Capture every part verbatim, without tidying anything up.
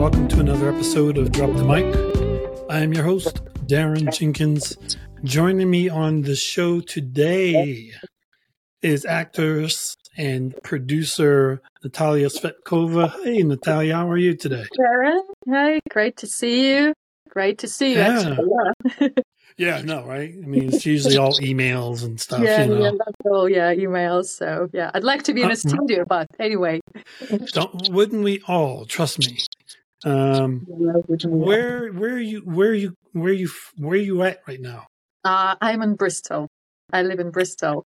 welcome to another episode of Drop the Mic. I am your host, Darren Jenkins. Joining me on the show today is actress and producer Natalia Svetkova. Hey, Natalia, how are you today? Darren, hey, great to see you. Great to see you, Yeah. actually. Yeah, Yeah, no, right? I mean, it's usually all emails and stuff, yeah, you know. yeah, that's all, yeah, emails. So, yeah, I'd like to be in Uh, a studio, but anyway. don't, wouldn't we all? Trust me. Um, where, where are you? Where are you? Where are you? Where are you at right now? Uh, I'm in Bristol. I live in Bristol.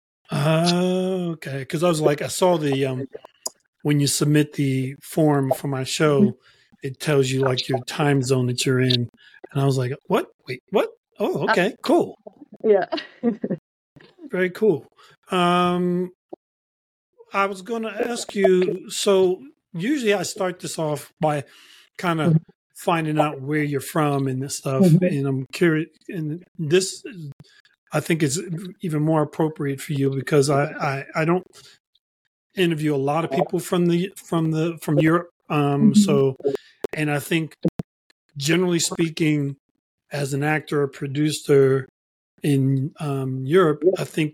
Oh, okay. Because I was like, I saw the um, when you submit the form for my show, it tells you like your time zone that you're in, and I was like, what? Wait, what? Oh, okay, cool. Yeah. Very cool. Um, I was going to ask you. So usually I start this off by kind of finding out where you're from and this stuff, and I'm curious. And this, I think, is even more appropriate for you because I, I, I don't interview a lot of people from the from the from Europe. Um, so, and I think generally speaking, as an actor or producer in um, Europe, I think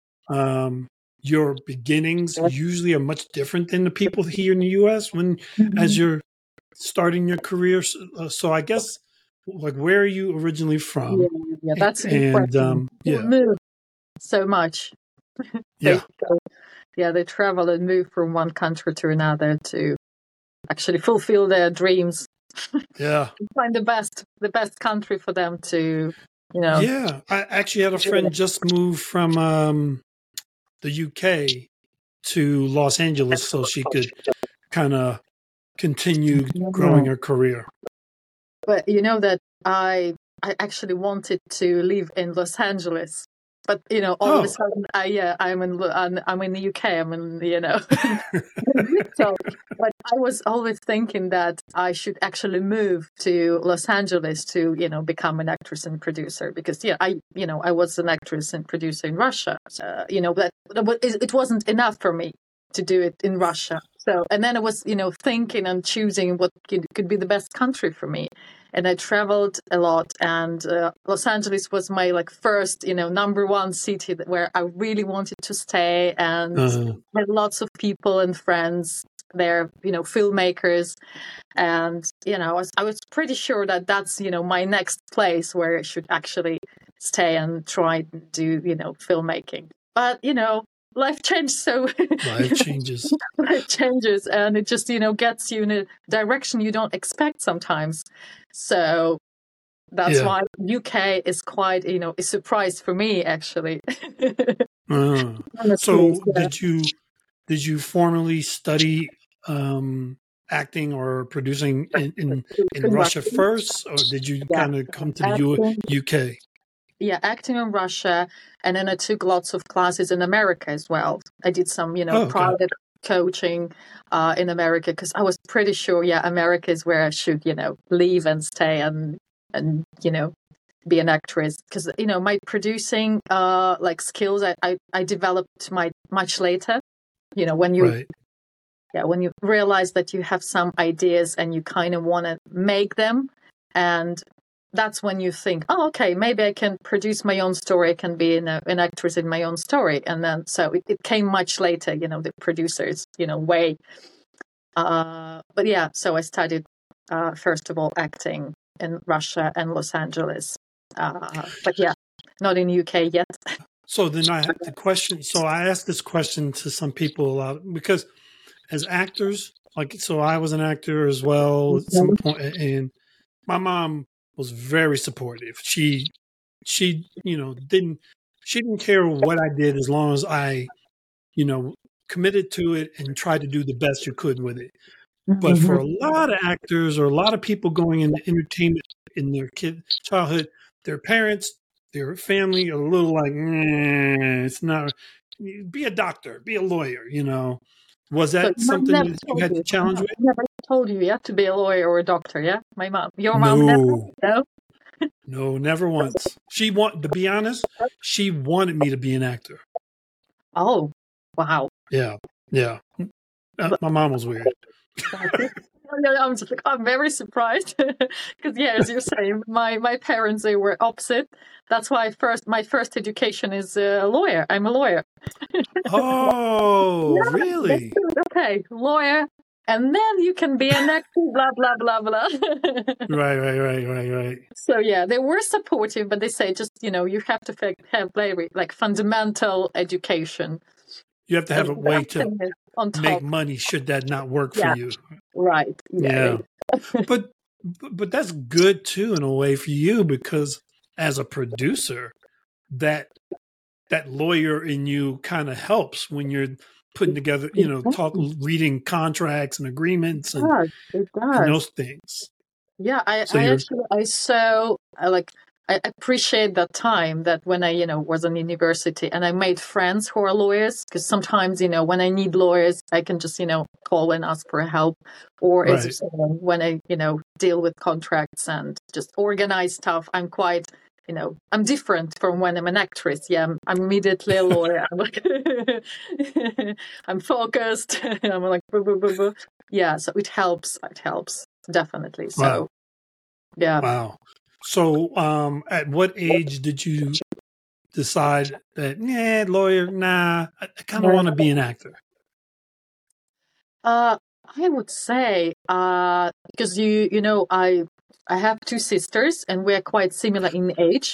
um, your beginnings usually are much different than the people here in the U S when as you're starting your career. So, uh, so I guess, like, where are you originally from? Yeah, yeah, that's a good and question. um, yeah, Move so much. yeah, They, yeah, they travel and move from one country to another to actually fulfill their dreams. yeah, Find the best, the best country for them to, you know. yeah. I actually had a friend just move from um, the U K to Los Angeles so she could kind of continue growing her career. But you know that I I actually wanted to live in Los Angeles, but you know all oh. of a sudden I yeah I'm in I'm, I'm in the U K. I'm in you know. So, but I was always thinking that I should actually move to Los Angeles to you know become an actress and producer because yeah I you know I was an actress and producer in Russia. So, you know that it wasn't enough for me to do it in Russia. So, and then I was, you know, thinking and choosing what could, could be the best country for me. And I traveled a lot, and uh, Los Angeles was my like first, you know, number one city where I really wanted to stay, and uh-huh. had lots of people and friends there, you know, filmmakers, and you know, I was I was pretty sure that that's you know my next place where I should actually stay and try to do you know filmmaking. But you know. Life changed, so life changes. Life changes, and it just you know gets you in a direction you don't expect sometimes. So that's yeah. why U K is quite you know a surprise for me, actually. uh, so yeah. did you did you formally study um, acting or producing in in, in Russia first, or did you yeah. kind of come to the U- UK? Yeah, acting in Russia, and then I took lots of classes in America as well. I did some, you know, oh, okay. private coaching uh, in America because I was pretty sure, yeah, America is where I should, you know, live and stay and and you know, be an actress. Because you know, my producing uh like skills, I I, I developed my much later. You know, when you. Right. Yeah, when you realize that you have some ideas and you kind of want to make them, and that's when you think, oh, okay, maybe I can produce my own story. I can be an, an actress in my own story. And then, so it, it came much later, you know, the producers, you know, way. Uh, but yeah, so I studied, uh, first of all, acting in Russia and Los Angeles. Uh, but yeah, not in U K yet. So then I have the question. So I asked this question to some people a lot because as actors, like, so I was an actor as well at some point, and my mom was very supportive. She, she, you know, didn't, she didn't care what I did as long as I, you know, committed to it and tried to do the best you could with it. Mm-hmm. But for a lot of actors or a lot of people going into entertainment in their kid childhood, their parents, their family are a little like, mm, it's not, be a doctor, be a lawyer, you know. Was that so something that you had to challenge with? I never told you you have to be a lawyer or a doctor, yeah? My mom. Your mom no. never? No? No, never once. She want to be honest, she wanted me to be an actor. Oh, wow. Yeah, yeah. Uh, my mom was weird. yeah, I'm just like, I'm very surprised because yeah, as you're saying, my my parents, they were opposite. That's why first my first education is a lawyer. I'm a lawyer. Oh, Yeah, that's really? good. Okay, lawyer, and then you can be an actor. Blah blah blah blah. Right, right, right, right, right. So yeah, they were supportive, but they say just you know you have to fa- have very like fundamental education. You have to have And a way to acting is on make top. money should that not work for Yeah, you. right. Yeah, yeah, Yeah. But but that's good too in a way for you because as a producer, that that lawyer in you kind of helps when you're putting together, you it know, talk does. reading contracts and agreements It and does. It and does. those things. Yeah, I, So I you're actually, I so, I like, I appreciate that time that when I, you know, was in university and I made friends who are lawyers because sometimes, you know, when I need lawyers, I can just, you know, call and ask for help. Or as you right. said, when I, you know, deal with contracts and just organize stuff, I'm quite, you know, I'm different from when I'm an actress. Yeah, I'm, I'm immediately a lawyer. I'm like, I'm focused. I'm like, blah, blah, blah, blah. Yeah, so it helps. It helps definitely. Wow. So yeah. Wow. So um at what age did you decide that, yeah, lawyer, nah, I, I kind of want to be an actor? Uh, I would say uh, because you you know I I have two sisters and we're quite similar in age.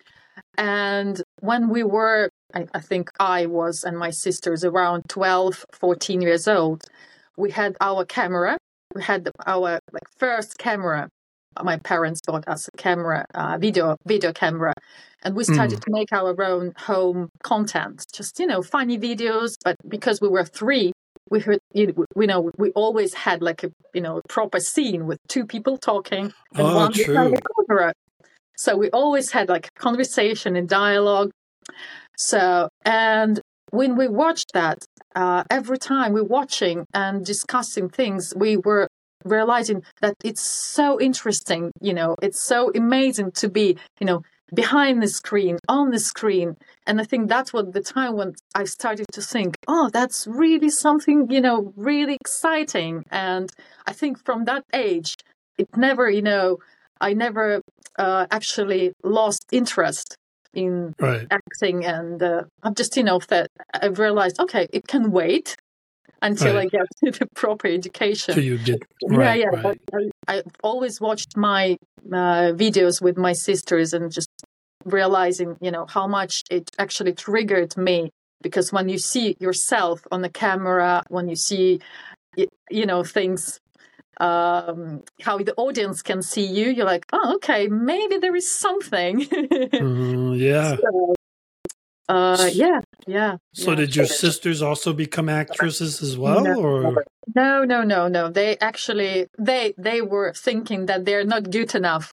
And when we were, I, I think I was and my sisters around twelve, fourteen years old, we had our camera. We had our like first camera. My parents bought us a camera, uh, video video camera, and we started Mm. to make our own home content. Just you know, funny videos. But because we were three, we heard, you we know we always had like a you know proper scene with two people talking and Oh, one behind true. the camera. So we always had like conversation and dialogue. So, and when we watched that, uh, every time we're watching and discussing things, we were realizing that it's so interesting, you know, it's so amazing to be, you know, behind the screen, on the screen. And I think that's what the time when I started to think, oh, that's really something, you know, really exciting. And I think from that age, it never, you know, I never uh, actually lost interest in Right. acting, and uh, I've just you know that I've realized okay, it can wait until I Right. get the proper So education. you get Yeah, right, yeah. But right. I, I've always watched my uh, videos with my sisters and just realizing you know how much it actually triggered me because when you see yourself on the camera, when you see you know things um, how the audience can see you, you're like, oh, okay, maybe there is something. Uh, yeah. So, uh, S- yeah, yeah, So yeah. did your sisters also become actresses as No, well, or? no, no, no, no. They actually, they they were thinking that they're not good enough.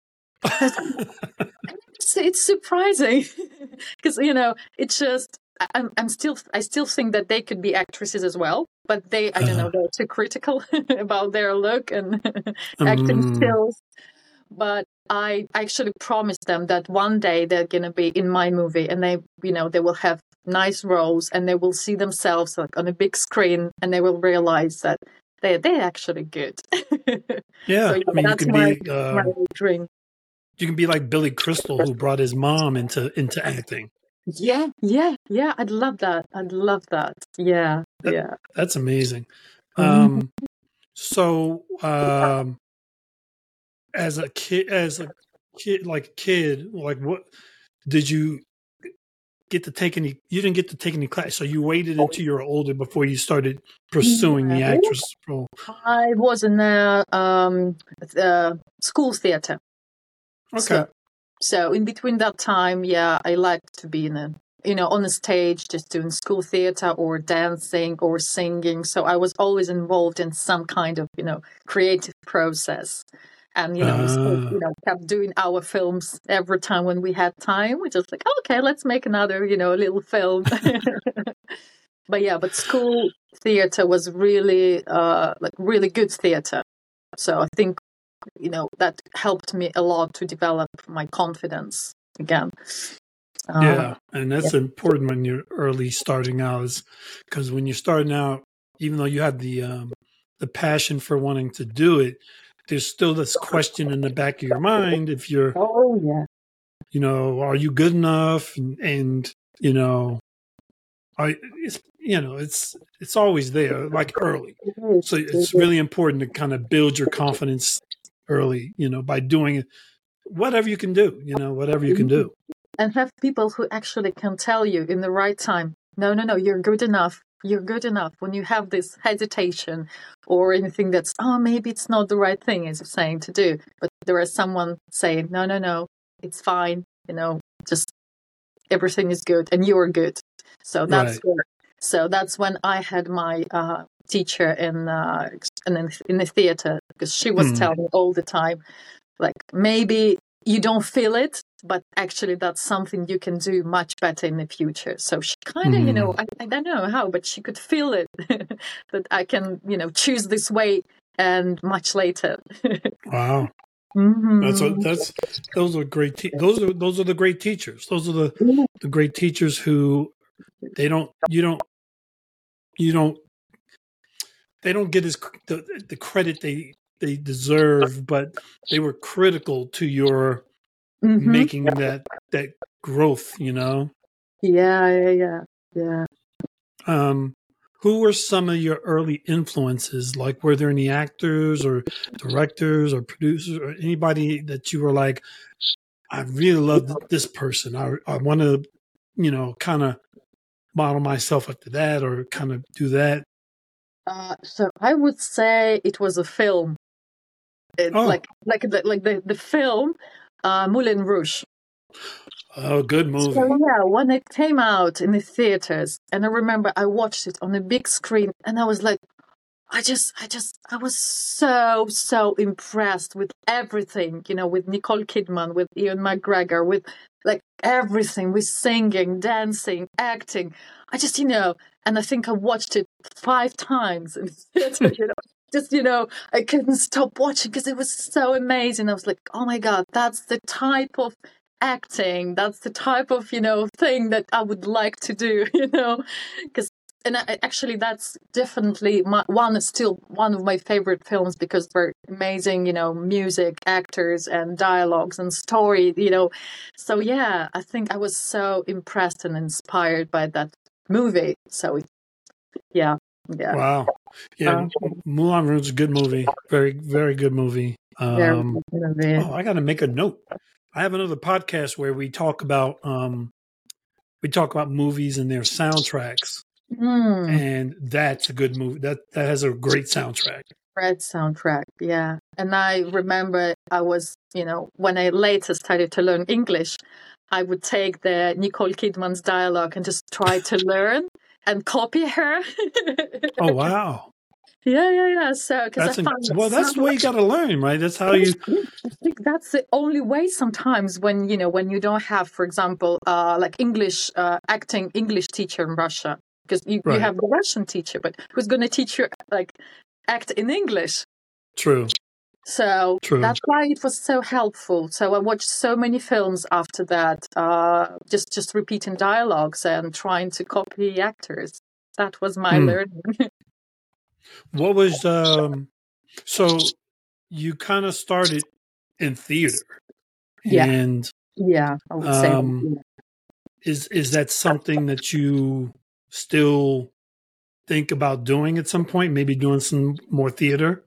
It's, it's surprising because you know it's just I- I'm I'm still I still think that they could be actresses as well, but they I don't know uh, they're too critical about their look and acting um, skills. But I actually promised them that one day they're gonna be in my movie, and they you know they will have nice roles, and they will see themselves like on a big screen, and they will realize that they they're actually good. So yeah. yeah, I mean, you that's can my be my um, dream. you can be like Billy Crystal, who brought his mom into into acting. Yeah, yeah, yeah. I'd love that. I'd love that. Yeah, That yeah. that's amazing. Mhm. Um, so um, as a kid, as a kid, like kid, like what did you get to take any? You didn't get to take any class, so you waited until you were older before you started pursuing the No, actress role. I was in a um, uh, school theater. Okay. So, so in between that time, yeah, I liked to be in a, you know, on the stage, just doing school theater or dancing or singing. So I was always involved in some kind of, you know, creative process. And, you know, we still, Uh, you know, kept doing our films every time when we had time. We just like, okay, let's make another, you know, little film. But yeah, but school theater was really, uh, like really good theater. So I think you know that helped me a lot to develop my confidence again. Uh, yeah, and yeah. that's important when you're early starting out, is because when you're starting out, even though you have the um, the passion for wanting to do it, there's still this question in the back of your mind if you're, Oh yeah. you know, are you good enough? And, and you know, are, it's, you know, it's it's always there, like early. It is. So It it's is. really important to kind of build your confidence early, you know, by doing whatever you can do, you know, whatever you can do. And have people who actually can tell you in the right time, no, no, no, you're good enough. You're good enough. When you have this hesitation or anything that's, oh, maybe it's not the right thing, as you're saying, to do. But there is someone saying, no, no, no, it's fine. You know, just everything is good and you're good. So that's Right. where, so that's when I had my uh, teacher in, uh, in in the theater, because she was Hmm. telling me all the time, like, maybe you don't feel it, but actually that's something you can do much better in the future. So she kind of, you know, Hmm. I, I don't know how, but she could feel it that I can, you know, choose this way and much later. Wow. Mhm. That's a, that's those are great. Te- those are those are the great teachers. Those are the the great teachers who they don't you don't you don't they don't get as c- the, the credit they they deserve, but they were critical to your Mhm. making that that growth. You know, Yeah, yeah, yeah, yeah. um, who were some of your early influences? Like, were there any actors or directors or producers or anybody that you were like, I really love this person. I I want to, you know, kind of model myself after that or kind of do that. Uh, so I would say it was a film, it, Oh, like like the, like the the film, uh, Moulin Rouge. oh, good So movie. yeah, when it came out in the theaters, and I remember I watched it on a big screen, and I was like, I just, I just, I was so, so impressed with everything, you know, with Nicole Kidman, with Ian McGregor, with like everything, with singing, dancing, acting. I just, you know, and I think I watched it five times in the theater, you know, just, you know, I couldn't stop watching because it was so amazing. I was like, oh my God, that's the type of acting, that's the type of, you know, thing that I would like to do, you know, because and I, actually that's definitely my, one is still one of my favorite films because they're amazing, you know, music, actors and dialogues and story, you know. So yeah, I think I was so impressed and inspired by that movie. So it, yeah, yeah, Wow. Yeah, uh, M- Moulin Rouge is a good movie. Very, very good movie. very Um, good movie. oh, I got to make a note. I have another podcast where we talk about um, we talk about movies and their soundtracks, Mm, and that's a good movie. That that has a great soundtrack. Red soundtrack, yeah. And I remember I was, you know, when I later started to learn English, I would take the Nicole Kidman's dialogue and just try to learn and copy her. Oh wow, Yeah, yeah, yeah. So, because I that's in, found that well, that's some, the way you got to learn, right? That's how you. I think that's the only way sometimes when, you know, when you don't have, for example, uh, like English, uh, acting English teacher in Russia, because you, you Right. have the Russian teacher, but who's going to teach you, like, act in English? True. So True. that's why it was so helpful. So I watched so many films after that, uh, just just repeating dialogues and trying to copy actors. That was my Mm. learning. What was um? So you kind of started in theater, Yeah, and yeah, I would say that. um, Yeah. is is that something that you still think about doing at some point? Maybe doing some more theater.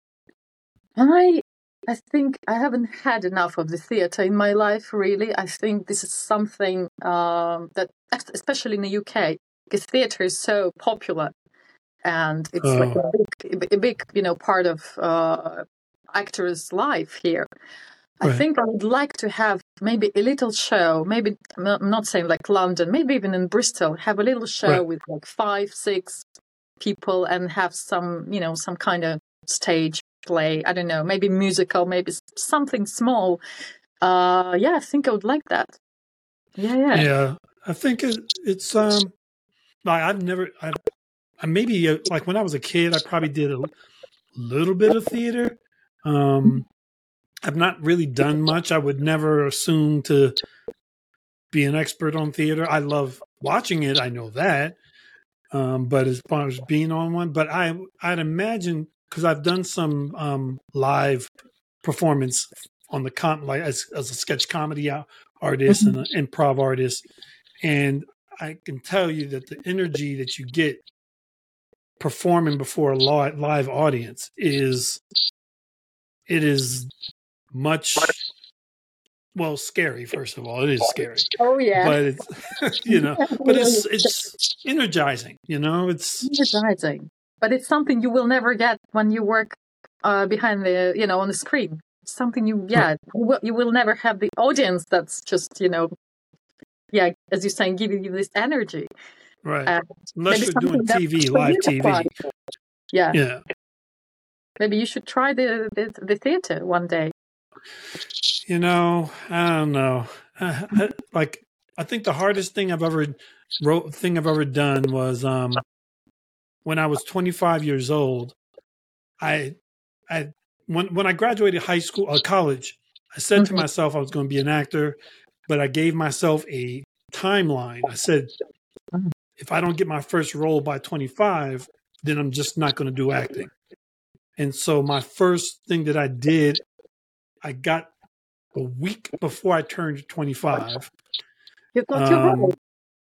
I I think I haven't had enough of the theater in my life. Really, I think this is something um, that, especially in the U K, because theater is so popular and it's like Oh, a big, a big, you know, part of uh, actors' life here. I right, think I would like to have maybe a little show, maybe I'm not I'm not saying like London, maybe even in Bristol, have a little show right. with like five, six people and have some, you know, some kind of stage play. I don't know, maybe musical, maybe s- something small. Uh, yeah, I think I would like that. Yeah, yeah. Yeah, I think it, it's um. I, I've never. I, I maybe uh, like when I was a kid, I probably did a little bit of theater. Um, I've not really done much. I would never assume to be an expert on theater. I love watching it. I know that. Um, but as far as being on one, but I, I'd imagine because I've done some um, live performance on the com like as, as a sketch comedy artist Mm-hmm. and an improv artist, and I can tell you that the energy that you get performing before a live, live audience is it is much well scary. First of all, it is scary, Oh yeah, but it's you know, but it's it's energizing. You know, it's energizing. But it's something you will never get when you work uh, behind the, you know, on the screen. It's something you, yeah, you will, you will never have the audience that's just, you know, yeah, as you're saying, giving you this energy. right. Uh, Unless maybe you're something doing that T V, for live you T V. apply. Yeah, Yeah. maybe you should try the the, the theater one day. You know, I don't know. I, I, like, I think the hardest thing I've ever wrote thing I've ever done was um, when I was twenty-five years old. I, I when when I graduated high school or college, I said to Mm-hmm. myself I was going to be an actor, but I gave myself a timeline. I said, if I don't get my first role by twenty-five, then I'm just not going to do acting. And so my first thing that I did, I got a week before I turned twenty-five. You got your Um, role.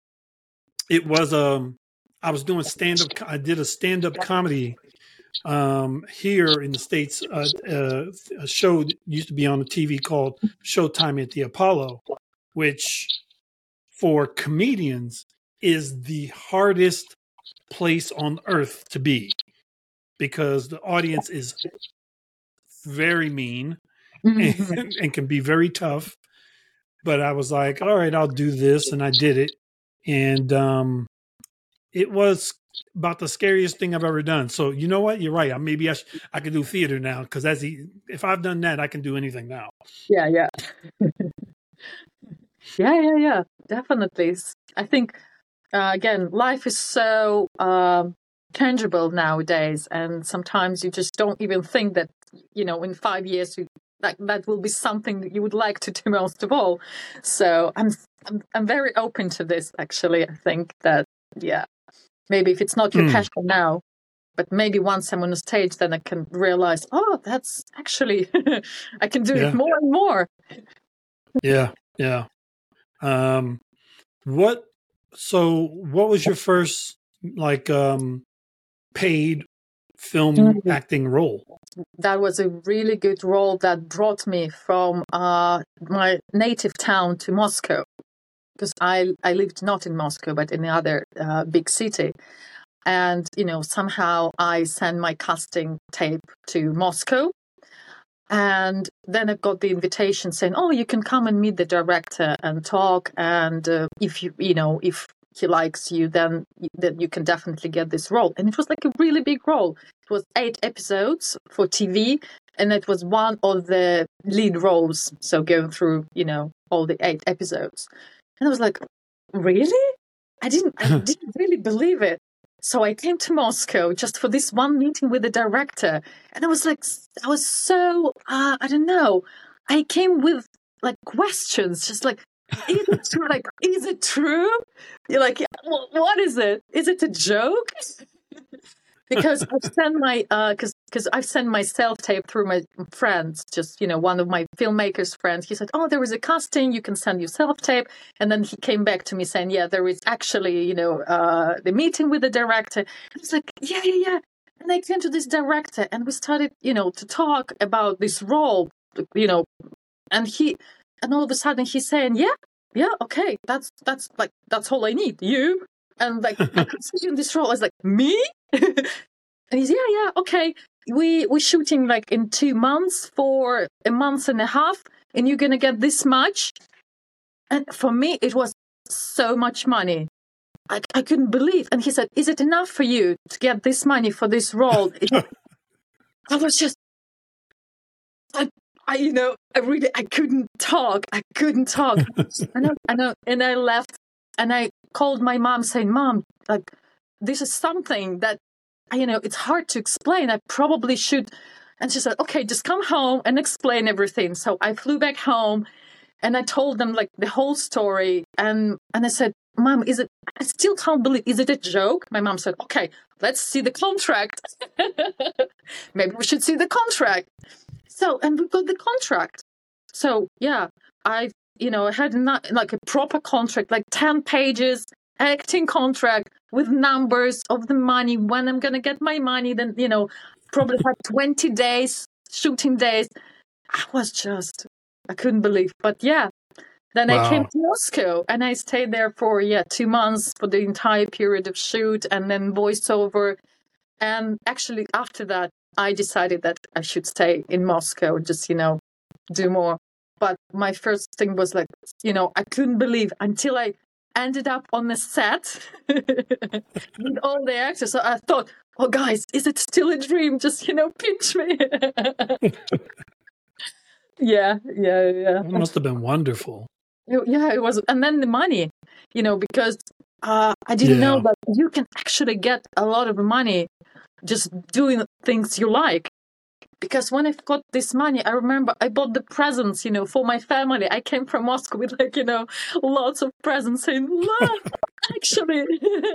it was um, I was doing stand up. I did a stand up comedy um, here in the States. Uh, uh, a show that used to be on the T V called Showtime at the Apollo, which for comedians is the hardest place on earth to be because the audience is very mean and, Mm-hmm. and can be very tough. But I was like, all right, I'll do this. And I did it. And um, it was about the scariest thing I've ever done. So you know what? You're right. Maybe I, sh- I could do theater now because as he, if I've done that, I can do anything now. Yeah, yeah. Yeah, yeah, yeah, definitely. I think, uh, again, life is so um, tangible nowadays, and sometimes you just don't even think that, you know, in five years you, that that will be something that you would like to do most of all. So I'm I'm, I'm very open to this. Actually, I think that yeah, maybe if it's not your Mm. passion now, but maybe once I'm on a stage, then I can realize, oh, that's actually I can do Yeah. it more and more. Yeah. Yeah. Um, what, so what was your first like um, paid film Mhm. acting role? That was a really good role that brought me from uh, my native town to Moscow, because I I lived not in Moscow but in the other uh, big city, and you know somehow I sent my casting tape to Moscow, and then I got the invitation saying, "Oh, you can come and meet the director and talk, and uh, if you you know if he likes you, then then you can definitely get this role." And it was like a really big role. It was eight episodes for T V, and it was one of the lead roles. So going through you know all the eight episodes, and I was like, "Really?" I didn't I didn't really believe it. So I came to Moscow just for this one meeting with the director. And I was like, I was so, uh, I don't know. I came with like questions, just like, is it true? Like, is it true? You're like, yeah, well, what is it? Is it a joke? Because I've sent my, uh, cause, cause I've sent my self tape through my friends, just, you know, one of my filmmakers friends. He said, oh, there is a casting, you can send your self tape. And then he came back to me saying, yeah, there is actually, you know, uh, the meeting with the director. I was like, yeah, yeah, yeah. And I came to this director and we started, you know, to talk about this role, you know, and he, and all of a sudden he's saying, yeah, yeah, okay, that's, that's like, that's all I need. You. And like, I could see you in this role. I was like, me? And he's, yeah, yeah, okay. We, we're shooting like in two months for a month and a half, and you're going to get this much. And for me, it was so much money. I, I couldn't believe. And he said, is it enough for you to get this money for this role? It, I was just, I, I, you know, I really, I couldn't talk. I couldn't talk. I know, I know. And I left and I called my mom saying, Mom, like, this is something that, you know, it's hard to explain. I probably should. And she said, okay, just come home and explain everything. So I flew back home and I told them like the whole story. And, and I said, Mom, is it, I still can't believe, is it a joke? My mom said, okay, let's see the contract. Maybe we should see the contract. So, and we got the contract. So, yeah, I, you know, I had not like a proper contract, like ten pages, acting contract with numbers of the money, when I'm going to get my money. Then, you know, probably had twenty days, shooting days. I was just, I couldn't believe. But yeah, then wow. I came to Moscow and I stayed there for, yeah, two months for the entire period of shoot and then voiceover. And actually, after that, I decided that I should stay in Moscow, just, you know, do more. But my first thing was like, you know, I couldn't believe until I ended up on the set with all the actors. So I thought, oh, guys, is it still a dream? Just, you know, pinch me. yeah, yeah, yeah. It must have been wonderful. Yeah, it was. And then the money, you know, because uh, I didn't yeah. know that you can actually get a lot of money just doing things you like. Because when I got this money, I remember I bought the presents, you know, for my family. I came from Moscow with, like, you know, lots of presents saying, look, actually,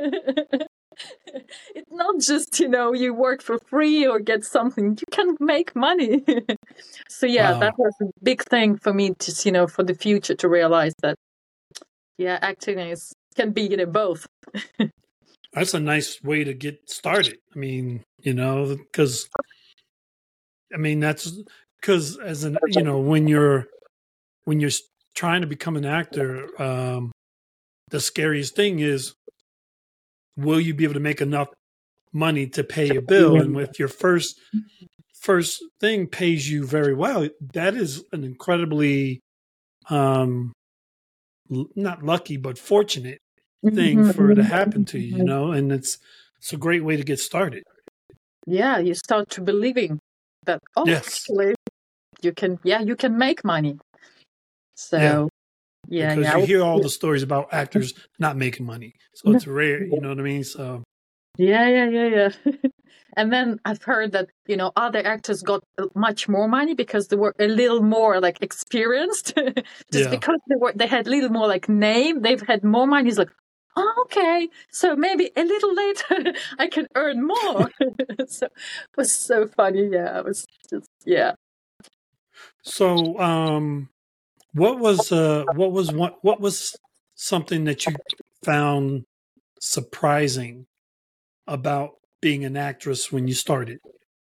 it's not just, you know, you work for free or get something. You can make money. So, yeah, wow. that was a big thing for me to, you know, for the future to realize that, yeah, acting is can be, you know, both. That's a nice way to get started. I mean, you know, because... I mean, that's because as an, you know, when you're, when you're trying to become an actor, um, the scariest thing is, will you be able to make enough money to pay your bill? And with your first, first thing pays you very well, that is an incredibly, um, not lucky, but fortunate thing for it to happen to you, you know, and it's, it's a great way to get started. Yeah. You start to believing that, oh, yes. actually, you can, yeah, you can make money. So, yeah, yeah because yeah. you hear all the stories about actors not making money, so it's rare. You know what I mean? So, yeah, yeah, yeah, yeah. And then I've heard that, you know, other actors got much more money because they were a little more like experienced, just yeah. because they were they had a little more like name. They've had more money. It's like, oh, okay, so maybe a little later I can earn more. So it was so funny. Yeah, it was just, yeah. So, um, what was uh, what was what what was something that you found surprising about being an actress when you started?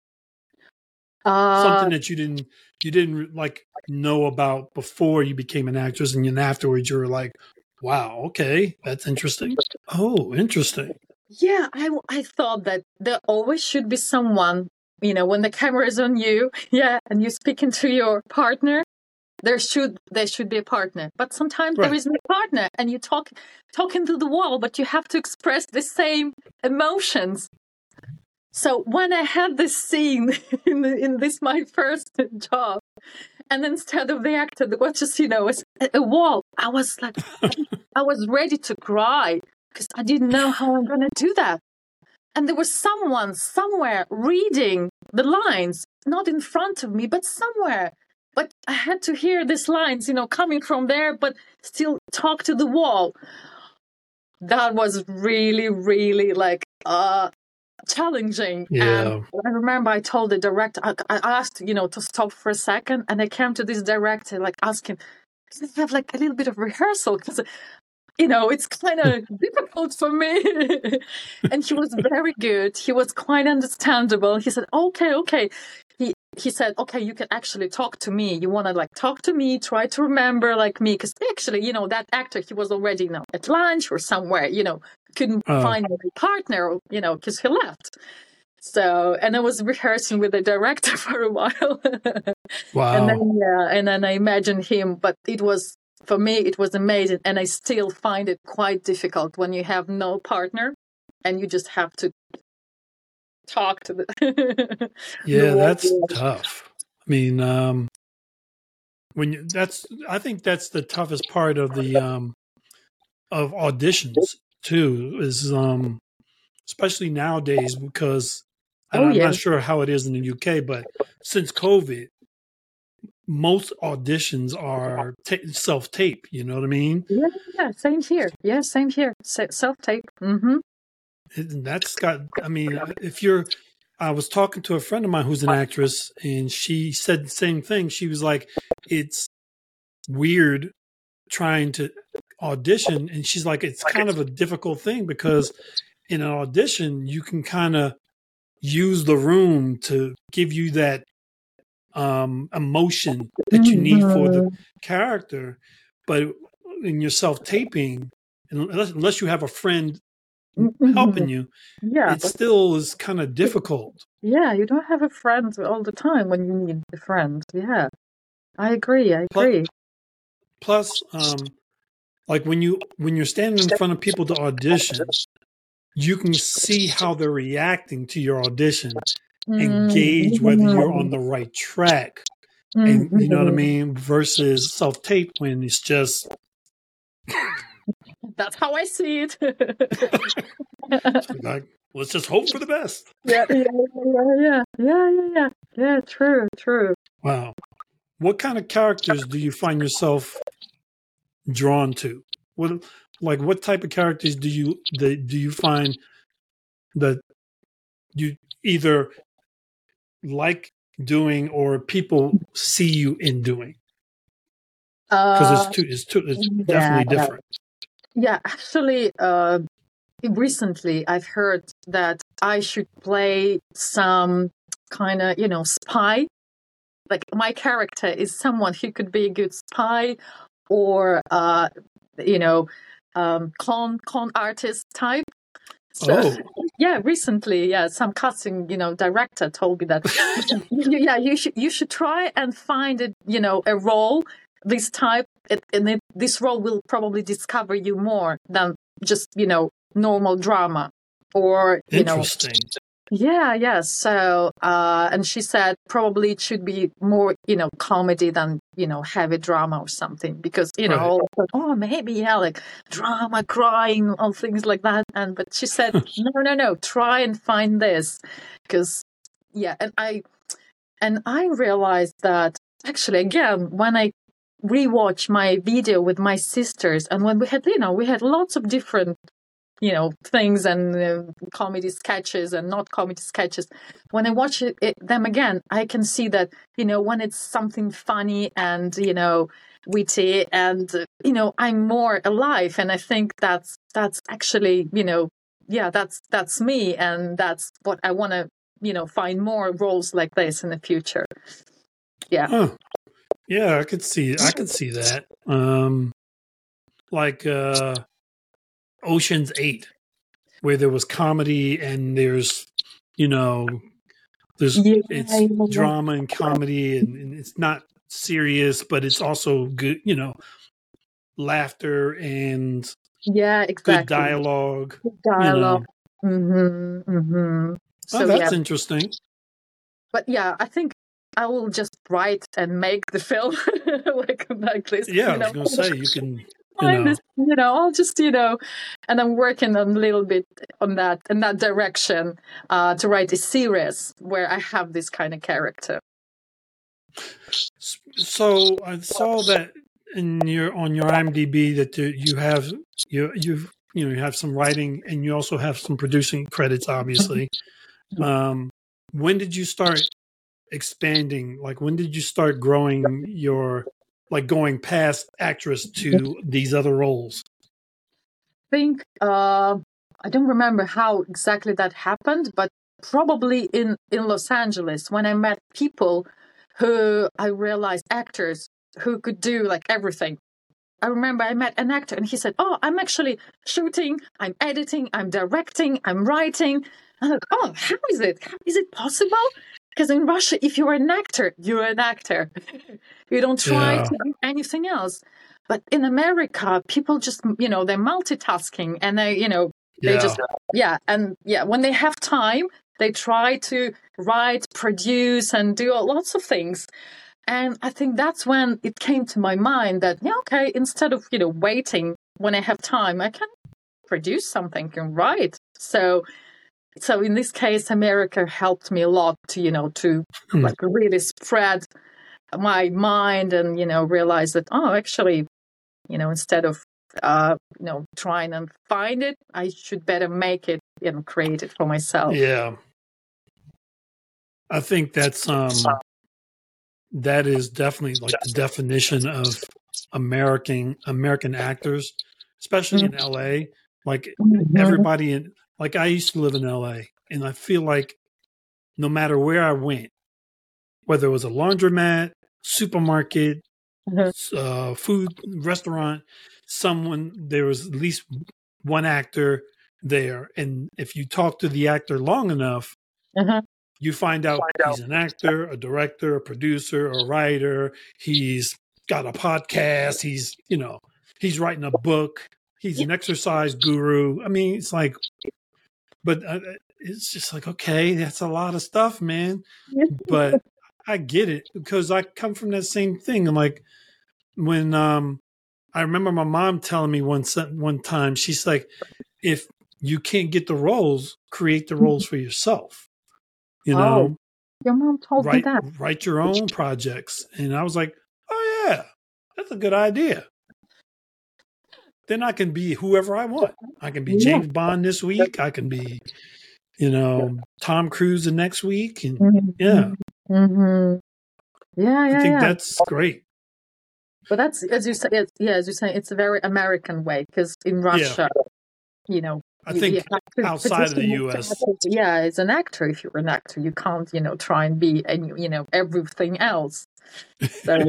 Uh, something that you didn't you didn't like know about before you became an actress, and then afterwards you were like, wow, okay, that's interesting. Oh, interesting. Yeah, I, I thought that there always should be someone, you know, when the camera is on you, yeah, and you're speaking to your partner, there should there should be a partner. But sometimes right. there isn't a partner, and you talk talking to the wall, but you have to express the same emotions. So when I had this scene in, the, in this my first job, and instead of the actor, there was just, you know, a, a wall, I was like, I was ready to cry because I didn't know how I'm going to do that. And there was someone somewhere reading the lines, not in front of me, but somewhere. But I had to hear these lines, you know, coming from there, but still talk to the wall. That was really, really like, uh, challenging. Yeah. And I remember I told the director, I, I asked, you know, to stop for a second. And I came to this director, like asking, can I have like a little bit of rehearsal? Because, you know, it's kind of difficult for me. And he was very good. He was quite understandable. He said, okay, okay. He he said, okay, you can actually talk to me. You want to like talk to me, try to remember like me. Because actually, you know, that actor, he was already, you know, at lunch or somewhere, you know, couldn't oh. find a partner, you know, because he left. So, and I was rehearsing with the director for a while. Wow. And then, yeah, and then I imagined him, but it was, for me, it was amazing. And I still find it quite difficult when you have no partner and you just have to talk to the. Yeah, the that's tough. I mean, um, when you, that's, I think that's the toughest part of the, um, of auditions too, is, um, especially nowadays, because oh, I'm yeah. not sure how it is in the U K, but since COVID, most auditions are ta- self-tape. You know what I mean? Yeah, yeah, same here. Yeah, same here. Se- self-tape. Mm-hmm. And that's got, I mean, if you're, I was talking to a friend of mine who's an actress, and she said the same thing. She was like, it's weird trying to audition. And she's like, it's kind of a difficult thing because in an audition, you can kind of use the room to give you that um, emotion that you need for the character. But in your self-taping, unless, unless you have a friend helping you, Yeah, it still is kind of difficult. Yeah, you don't have a friend all the time when you need a friend. Yeah, I agree. I Plus, agree. plus um, like when you when you're standing in front of people to audition, you can see how they're reacting to your audition and gauge whether you're on the right track. And you know what I mean? Versus self-tape when it's just That's how I see it. like, let's just hope for the best. yeah, yeah, yeah, yeah, yeah, yeah, yeah. Yeah, true, true. Wow. What kind of characters do you find yourself drawn to? What, like, what type of characters do you that do you find that you either like doing or people see you in doing? Because Uh, it's too, it's too, it's yeah, definitely different. yeah. Actually, uh, recently I've heard that I should play some kind of, you know, spy. Like my character is someone who could be a good spy, or uh, you know, um, con con artist type. So, Oh, yeah, recently, yeah, some casting, you know, director told me that, you- yeah, you should you should try and find it, you know, a role this type, it, and it, this role will probably discover you more than just, you know, normal drama, or you know, interesting. yeah, yeah. So, uh, and she said probably it should be more, you know, comedy than, you know, heavy drama or something. Because, you know, Right. all of a sudden, oh, maybe, yeah, like drama, crying, all things like that. And, but she said, no, no, no, try and find this. Because, yeah, and I, and I realized that actually, again, when I rewatch my video with my sisters, and when we had, you know, we had lots of different, you know, things and uh, comedy sketches and not comedy sketches. When I watch it, it, them again, I can see that, you know, when it's something funny and, you know, witty and, uh, you know, I'm more alive. And I think that's, that's actually, you know, yeah, that's, that's me. And that's what I want to, you know, find more roles like this in the future. Yeah. Huh. Yeah, I could see, I could see that. Um, like, uh, Ocean's Eight, where there was comedy and there's, you know, there's Yeah, it's yeah, drama and comedy and, and it's not serious, but it's also good, you know, laughter and yeah, exactly. good dialogue. Good dialogue. You know. Mm-hmm, mm-hmm. So, Oh, that's yeah. interesting. But yeah, I think I will just write and make the film like like this. Yeah, you know? I was going to say you can. You Find know. this, you know, I'll just, you know, and I'm working on a little bit on that in that direction uh, to write a series where I have this kind of character. So I saw that in your on your IMDb that you, you have you you've you know you have some writing and you also have some producing credits. Obviously, um, when did you start expanding? Like, when did you start growing your like going past actress to these other roles? I think uh, I don't remember how exactly that happened, but probably in in Los Angeles when I met people who I realized actors who could do like everything. I remember I met an actor and he said, oh, I'm actually shooting, I'm editing, I'm directing, I'm writing. I'm like, oh, how is it? How is it possible? Because in Russia, if you're an actor, you're an actor. You don't try Yeah. to do anything else. But in America, people just, you know, they're multitasking and they, you know, they Yeah. just, yeah. And yeah, when they have time, they try to write, produce, and do lots of things. And I think that's when it came to my mind that, yeah, okay, instead of, you know, waiting when I have time, I can produce something and write. So, so in this case, America helped me a lot to, you know, to Hmm. like really spread my mind and, you know, realize that, oh, actually, you know, instead of, uh, you know, trying and find it, I should better make it and create it for myself. Yeah. I think that's, um, that is definitely like the definition of American, American actors, especially in L A. Like Mhm. everybody in, like I used to live in L A, and I feel like no matter where I went, whether it was a laundromat, supermarket, Mhm. uh, food restaurant, someone, there was at least one actor there. And if you talk to the actor long enough, Mhm. you find out he's an actor, a director, a producer, a writer. He's got a podcast. He's, you know, he's writing a book. He's an exercise guru. I mean, it's like, but uh, it's just like, okay, that's a lot of stuff, man. But I get it because I come from that same thing. I'm like, when um, I remember my mom telling me one one time, she's like, if you can't get the roles, create the roles for yourself. You Oh, know, your mom told me write that. write your own projects. And I was like, oh yeah, that's a good idea. Then I can be whoever I want. I can be Yeah. James Bond this week. I can be, you know, Tom Cruise the next week. And yeah, Mm-hmm. Yeah, I yeah, think yeah. that's great. But that's, as you say, it's, yeah, as you say, it's a very American way, because in Russia, you know, I you, you think have to outside of the position U S, yourself as- yeah, as an actor, if you're an actor, you can't, you know, try and be, any, you know, everything else. So,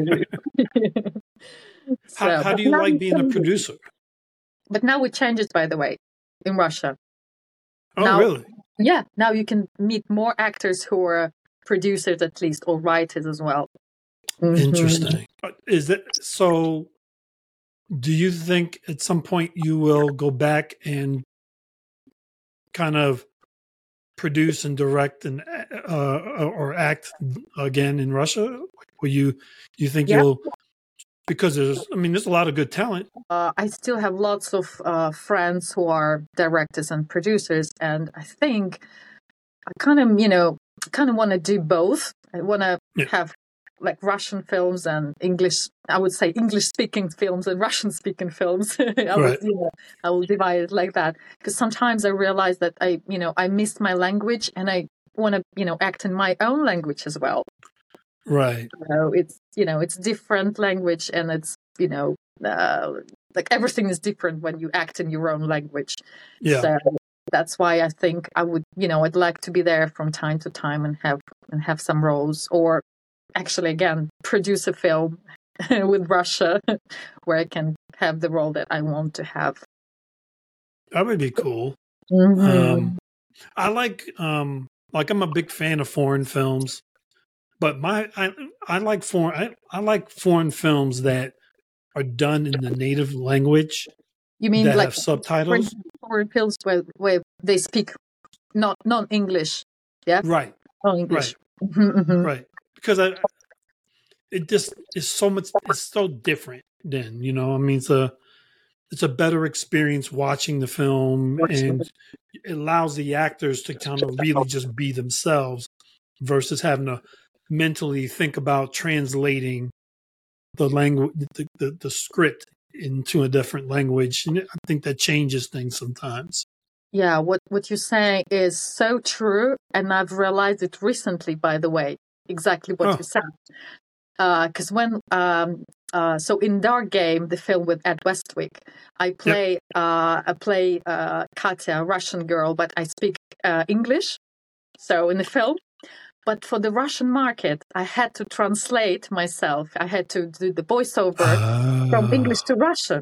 how, so how but do you now like it being a changes. producer? But now it changes, by the way, in Russia. Oh, Now, really? yeah, now you can meet more actors who are producers, at least, or writers as well. Mhm. Interesting. Uh, Is that so? Do you think at some point you will go back and kind of produce and direct and uh, or act again in Russia? Will you? You think Yeah. you'll? Because there's, I mean, there's a lot of good talent. Uh, I still have lots of uh, friends who are directors and producers, and I think I kind of, you know, kind of want to do both. I want to Yeah. have like Russian films and English. I would say English-speaking films and Russian-speaking films. I Right. would, you know, I will divide it like that, because sometimes I realize that I, you know, I missed my language, and I want to, you know, act in my own language as well. Right. So it's, you know, it's different language, and it's, you know, uh, like everything is different when you act in your own language. Yeah. So that's why I think I would, you know, I'd like to be there from time to time and have and have some roles, or actually, again, produce a film with Russia where I can have the role that I want to have. That would be cool. Mm-hmm. Um, I like, um, like I'm a big fan of foreign films, but my I I like foreign I, I like foreign films that are done in the native language You mean that like have subtitles. foreign films where where they speak not non-English? Yeah, Right. non-English. Right. Mm-hmm, mm-hmm. Right. Because I it just is so much it's so different then, you know. I mean, it's a it's a better experience watching the film, and it allows the actors to kind of really just be themselves versus having to mentally think about translating the language the, the, the script into a different language. And I think that changes things sometimes. Yeah, what what you're saying is so true, and I've realized it recently, by the way, exactly what Oh. you said. Because uh, when um, uh, so in Dark Game, the film with Ed Westwick, I play yep. uh, I play uh, Katya, a Russian girl, but I speak uh, English. So in the film, but for the Russian market, I had to translate myself. I had to do the voiceover uh... from English to Russian.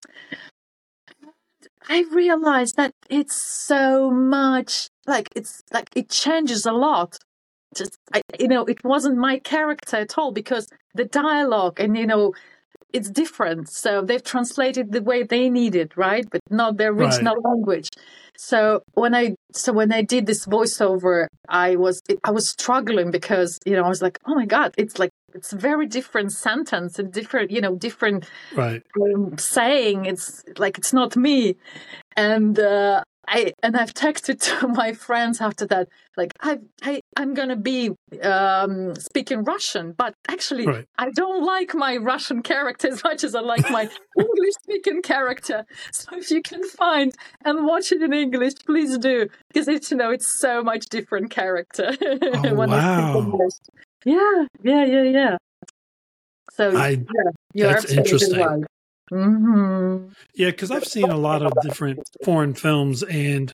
I realized that it's so much like it's like it changes a lot. Just I, you know, it wasn't my character at all, because the dialogue and, you know, it's different. So they've translated the way they need it, right? But not their original right. language. So when I so when I did this voiceover, I was it, I was struggling, because, you know, I was like, oh my God, it's like it's a very different sentence and different, you know, different right. um, saying. It's like it's not me. And uh, I and I've texted to my friends after that, like I, I I'm gonna be um, speaking Russian, but actually Right. I don't like my Russian character as much as I like my English speaking character. So if you can find and watch it in English, please do, because it's you know it's so much different character Oh, when I speak wow. English. Yeah, yeah, yeah, yeah. So I yeah, you're That's absolutely interesting. right. Mm-hmm. Yeah, because I've seen a lot of different foreign films, and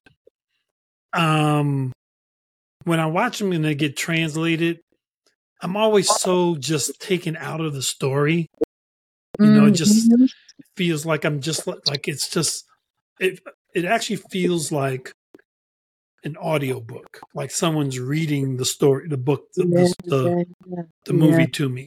um, when I watch them and they get translated, I'm always so just taken out of the story. You know, it just Mm-hmm. feels like I'm just like, like it's just it. It actually feels like an audiobook, like someone's reading the story, the book, the Yeah, the the, yeah, yeah. the Yeah. movie to me.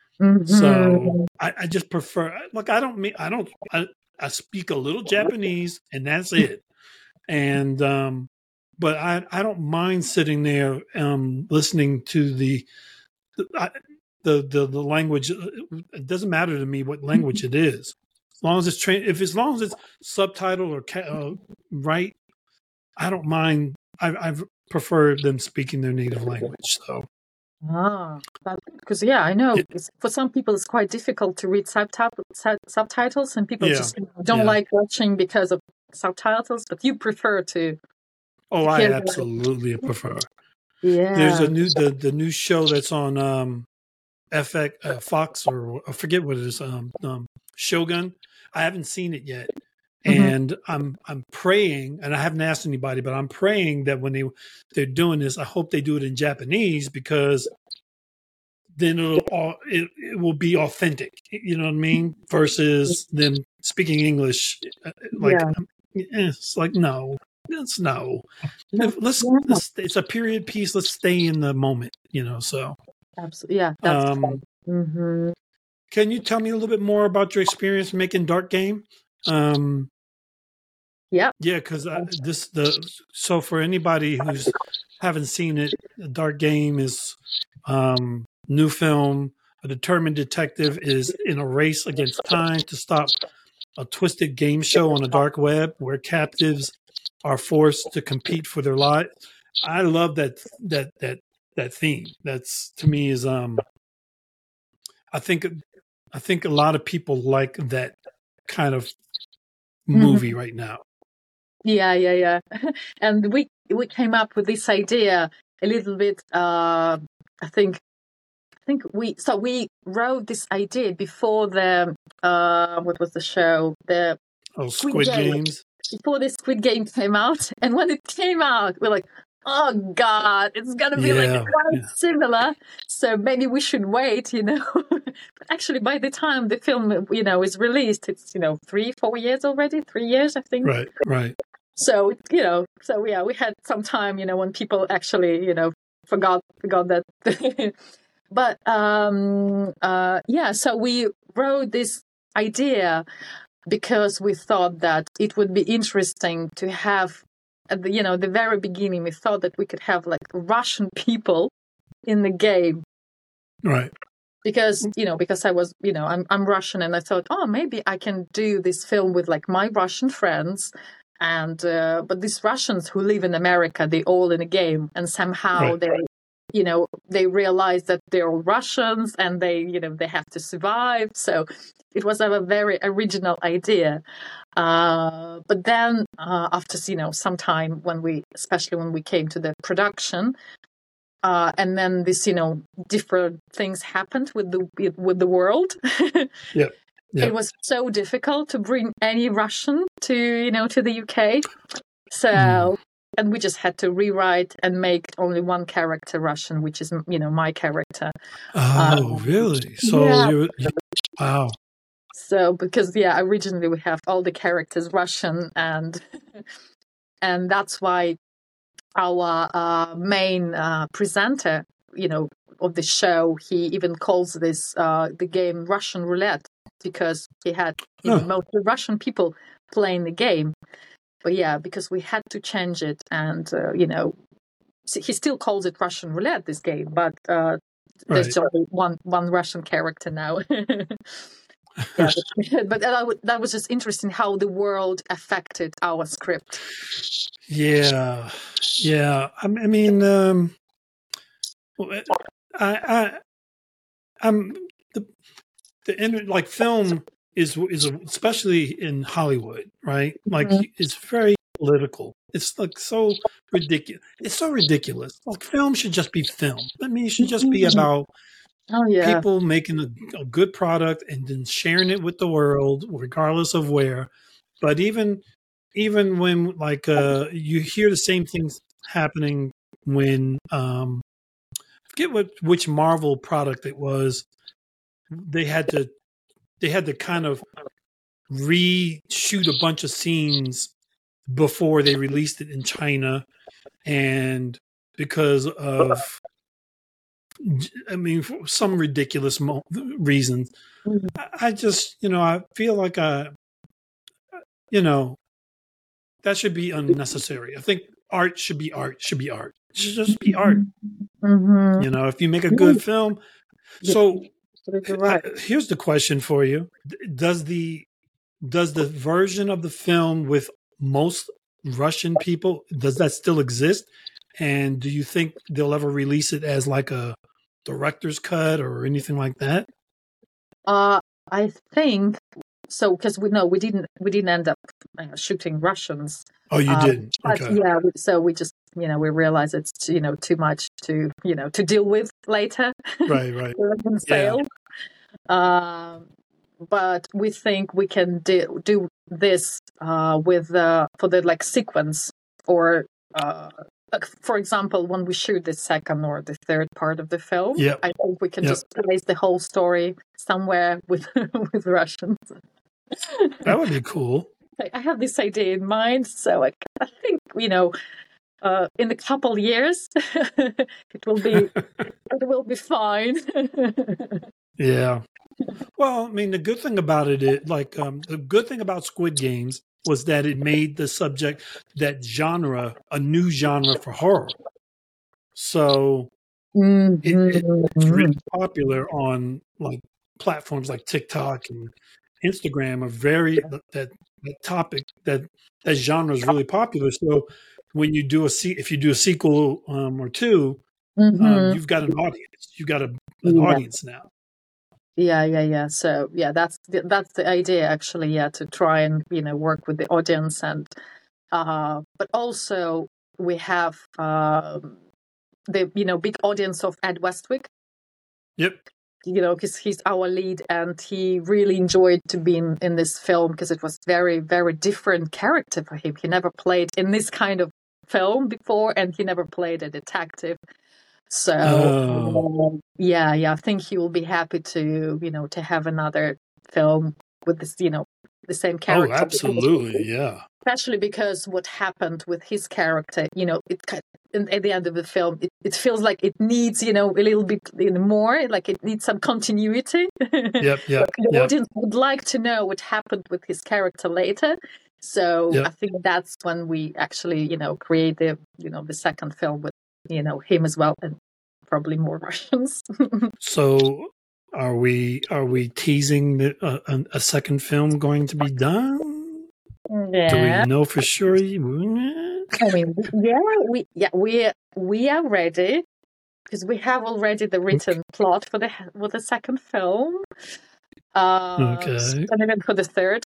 So Mm-hmm. I, I just prefer. Look, I don't mean I don't. I, I speak a little Japanese, and that's it. And um, but I I don't mind sitting there um listening to the the I, the, the the language. It doesn't matter to me what language it is, as long as it's trained. If as long as it's subtitled or ca- uh, right, I don't mind. I I prefer them speaking their native language. So Ah, because yeah, I know it, it's, for some people it's quite difficult to read subtitles, sub- subtitles, and people yeah, just don't yeah. like watching because of subtitles. But you prefer to Oh, to I hear them. absolutely prefer. There's a Yeah. new the the new show that's on um F X uh, Fox or I forget what it is um, um Shogun. I haven't seen it yet, Mm-hmm. and I'm I'm praying, and I haven't asked anybody, but I'm praying that when they they're doing this, I hope they do it in Japanese because then it'll all it, it will be authentic. You know what I mean? Versus them speaking English, uh, like Yeah. um, eh, it's like no, it's no. No, If, let's, yeah. let's it's a period piece. Let's stay in the moment. You know. So, Absolutely. Yeah, that's um, mm-hmm. can you tell me a little bit more about your experience making Dark Game? Um, Yeah. yeah, because this the so for anybody who's haven't seen it, Dark Game is um, new film. A determined detective is in a race against time to stop a twisted game show on the dark web where captives are forced to compete for their lives. I love that that that that theme. That's to me is um I think I think a lot of people like that kind of movie Mm-hmm. right now. Yeah, yeah, yeah. And we we came up with this idea a little bit. Uh, I think I think we so we wrote this idea before the uh what was the show the Oh, Squid Squid Game Games. before the Squid Game came out, and when it came out, we're like, oh god, it's gonna be like Yeah, quite yeah, similar. So maybe we should wait, you know. But actually, by the time the film you know is released, it's you know three four years already, three years I think. right, right. So you know, so yeah, we had some time, you know, when people actually, you know, forgot forgot that. But um, uh, yeah, so we wrote this idea because we thought that it would be interesting to have, at the, you know, the very beginning, we thought that we could have like Russian people in the game. Right. Because you know, because I was, you know, I'm I'm Russian, and I thought, oh, maybe I can do this film with like my Russian friends, and uh, but these Russians who live in America, they all in a game, and somehow Right. they, you know, they realize that they're all Russians, and they, you know, they have to survive. So it was a very original idea. Uh, but then uh, after you know some time, when we, especially when we came to the production. Uh, and then this, you know, different things happened with the with the world. Yep. Yep. It was so difficult to bring any Russian to, you know, to the U K. So, Mm. and we just had to rewrite and make only one character Russian, which is, you know, my character. Oh, Um, really? So yeah. you, you wow. So because yeah, originally we have all the characters Russian, and and that's why our uh, main uh, presenter, you know, of the show, he even calls this uh, the game Russian roulette because he had, you know, Huh. mostly Russian people playing the game. But yeah, because we had to change it, and uh, you know, he still calls it Russian roulette, this game, but uh, there's Right. only one one Russian character now. Yeah, but, but that, w- that was just interesting how the world affected our script. Yeah, yeah. I, I mean, um, I, I, I'm the the inter- like film is is a, especially in Hollywood, right? Like Mhm. it's very political. It's like so ridiculous. It's so ridiculous. Like film should just be film. I mean, it should just be about Oh yeah. people making a, a good product and then sharing it with the world, regardless of where. But even even when like uh, you hear the same things happening when um, I forget what which Marvel product it was. They had to they had to kind of reshoot a bunch of scenes before they released it in China, and because of I mean for some ridiculous mo- reasons, Mhm. I I just you know I feel like I you know that should be unnecessary. I think art should be art should be art. It should just be art. Mhm. You know, if you make a Yeah, good film, you're so absolutely I, right. here's the question for you: Does the does the version of the film with most Russian people does that still exist? And do you think they'll ever release it as like a director's cut or anything like that? Uh, I think so because we know we didn't we didn't end up uh, shooting Russians. Oh, you Um, didn't. but Okay. yeah, we, so we just you know we realize it's you know too much to you know to deal with later. Right. Right. Eleven Yeah. failed. Um, but we think we can do do this uh, with uh, for the like sequence or uh, like, for example, when we shoot the second or the third part of the film, Yep. I think we can Yep. just place the whole story somewhere with with Russians. That would be cool. I I have this idea in mind, so I, I think you know, uh, in a couple years, it will be it will be fine. Yeah. Well, I mean, the good thing about it is like um, the good thing about Squid Games was that it made the subject that genre a new genre for horror. So it, it it's really Mhm. popular on like platforms like TikTok and Instagram are very that that topic that that genre is really popular. So when you do a se- if you do a sequel um, or two, um, Mhm. you've got an audience. You've got a, an Yeah. audience now. Yeah, yeah, yeah. So yeah, that's the, that's the idea actually. Yeah, to try and you know work with the audience and uh, but also we have um, the you know big audience of Ed Westwick. Yep. You know, because he's our lead and he really enjoyed to be in, in this film because it was very very different character for him. He never played in this kind of film before, and he never played a detective. So Oh. um, yeah, yeah, I think he will be happy to, you know, to have another film with this, you know, the same Oh, character. absolutely. Yeah. Especially because what happened with his character, you know, it ki- in- at the end of the film, it, it feels like it needs, you know, a little bit you know, more, like it needs some continuity. Yep. Yep. Like the Yep. audience would like to know what happened with his character later. So I Yep. think that's when we actually, you know, create the, you know, the second film with, you know, him as well and probably more Russians. So are we are we teasing that uh, a, a second film going to be done? Do we Yeah. know for sure? I mean, yeah, we yeah we we are ready because we have already the written plot for the for the second film. Uh, Okay. and even for the third.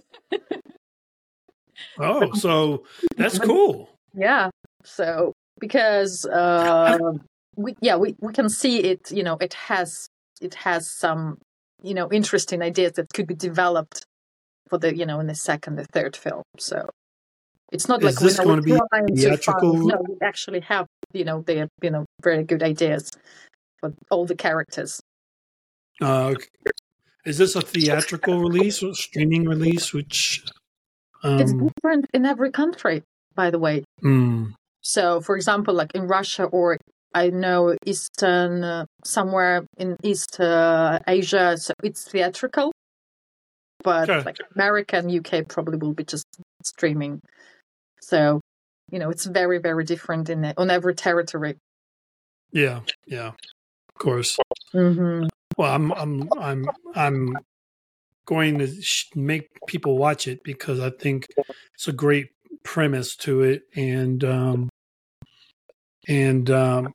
But, Oh, so that's but cool. yeah, so because uh, we yeah we, we can see it. You know, it has it has some you know interesting ideas that could be developed for the you know in the second the third film. So it's not Is like we this know going we're to be trying to find. theatrical? No, we actually have you know the you know very good ideas for all the characters. Uh, is this a theatrical release or streaming release? Which It's um, different in every country, by the way. mm, So, for example, like in Russia or I know Eastern, uh, somewhere in East uh, Asia, so it's theatrical, but okay. like America and U K probably will be just streaming. So, you know, it's very, very different in on every territory. Yeah. Yeah. Of course. Mm-hmm. Well, I'm I'm I'm I'm going to sh- make people watch it because I think it's a great premise to it, and um, and um,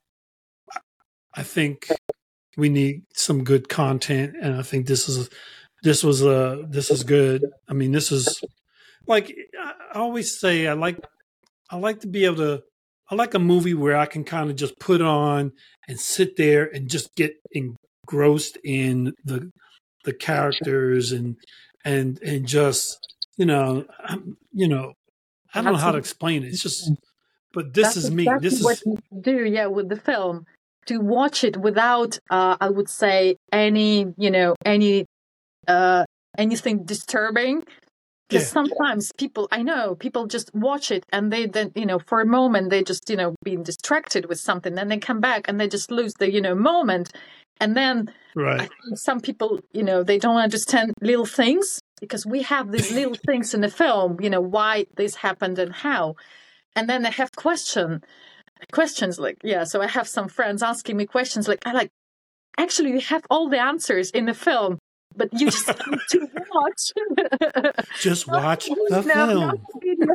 I think we need some good content, and I think this is this was a this is good. I mean, this is like I always say, I like I like to be able to. I like a movie where I can kind of just put on and sit there and just get engrossed in the the characters and and and just you know I'm, you know I don't know That's how to explain it. It's just, but this that's is me. exactly This what is you do, yeah, with the film. To watch it without, uh, I would say, any, you know, any uh, anything disturbing. Because yeah sometimes people, I know, people just watch it and they then, you know, for a moment they just, you know, being distracted with something. Then they come back and they just lose the, you know, moment. And then I right think some people, you know, they don't understand little things because we have these little things in the film, you know, why this happened and how. And then they have question questions like, yeah. So I have some friends asking me questions like, I like, actually, you have all the answers in the film, but you just need to watch. just Not, watch you the know, not film. in your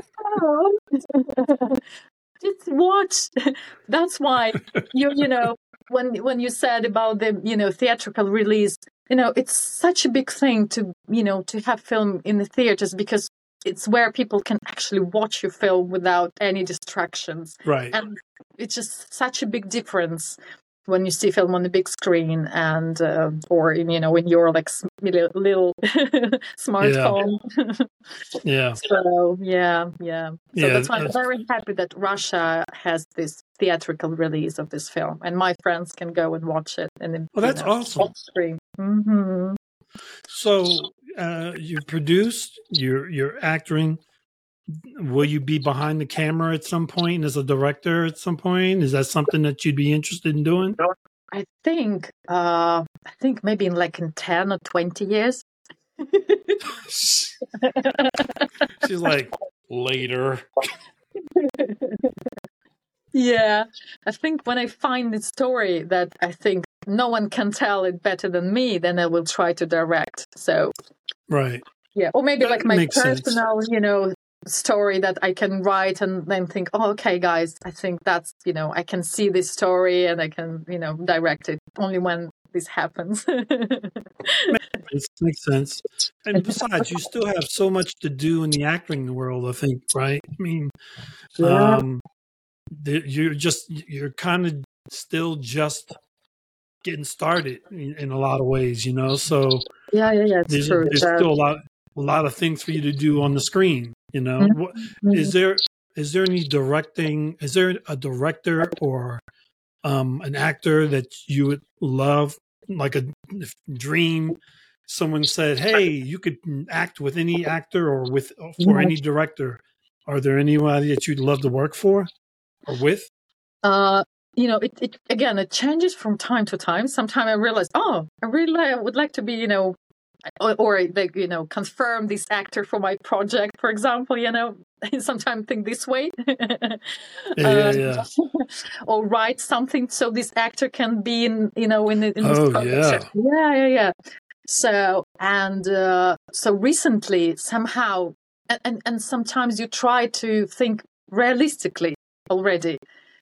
phone. Just watch. That's why you you know when when you said about the you know theatrical release, you know it's such a big thing to you know to have film in the theaters because it's where people can actually watch your film without any distractions, Right. and it's just such a big difference when you see film on the big screen and uh, or in you know in your like s- little, little smartphone. Yeah. So yeah, yeah. So Yeah. that's why I'm That's, very happy that Russia has this theatrical release of this film, and my friends can go and watch it and then well, you that's know awesome. on screen. Mm-hmm. So uh, you've produced, you're you're acting. Will you be behind the camera at some point as a director at some point? Is that something that you'd be interested in doing? I think uh, I think maybe in like in ten or twenty years. She's like, later. Yeah, I think when I find the story that I think no one can tell it better than me, then I will try to direct. So Right. yeah, or maybe That like my makes sense. personal, you know, story that I can write and then think, oh, okay, guys, I think that's, you know, I can see this story and I can, you know, direct it only when this happens. It makes sense. And besides, you still have so much to do in the acting world, I think, right? I mean, Yeah, um, the, you're just, you're kind of still just getting started in, in a lot of ways, you know? So yeah, yeah, yeah, it's there's, true. there's So, still a lot, a lot of things for you to do on the screen, you know? What, mhm. is there, is there any directing, is there a director or um, an actor that you would love, like a dream? Someone said, "Hey, you could act with any actor or with for Yeah. any director." Are there anybody that you'd love to work for or with? Uh, you know, it, it again, it changes from time to time. Sometimes I realize, oh, I really li- would like to be, you know, or, or like, you know, confirm this actor for my project, for example, you know, sometimes think this way. Yeah, yeah, uh, yeah. or write something so this actor can be in, you know, in, in this Oh, project. yeah. Yeah, yeah, yeah. So, and uh, so recently, somehow, and, and, and sometimes you try to think realistically already.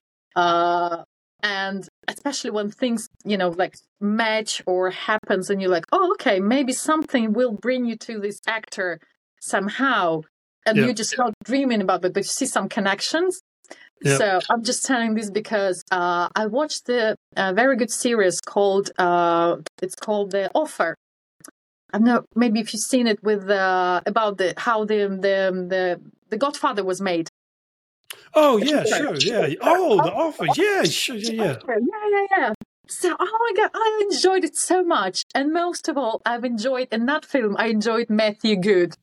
Uh, and especially when things, you know, like match or happens and you're like, oh, okay, maybe something will bring you to this actor somehow. And Yeah, you're just not dreaming about it, but you see some connections. yeah. So I'm just telling this because uh, I watched a, a very good series called, uh, it's called The Offer. I don't know, maybe if you've seen it with uh, about the how the the the the Godfather was made. Oh, yeah, sure, yeah. Oh, The Offer, yeah, sure, yeah, yeah. Yeah, yeah, yeah. So, oh my God, I enjoyed it so much. And most of all, I've enjoyed, in that film, I enjoyed Matthew Good.